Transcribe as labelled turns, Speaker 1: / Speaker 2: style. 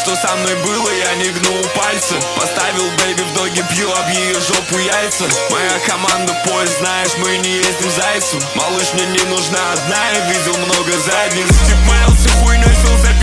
Speaker 1: что со мной было, я не гнул пальцы. Поставил бэйби в ноги, пью об ее жопу яйца. Моя команда поезд, знаешь, мы не ездим зайцу. Малыш, мне не нужна одна, я видел много задниц. Тип маялся хуйней, сел за